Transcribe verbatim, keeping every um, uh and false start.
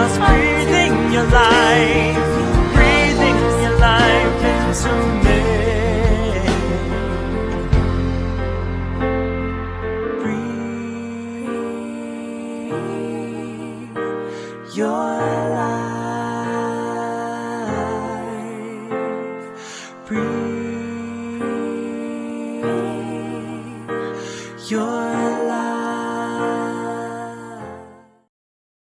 just breathing your life, breathing your life into me. Breathe your life, breathe your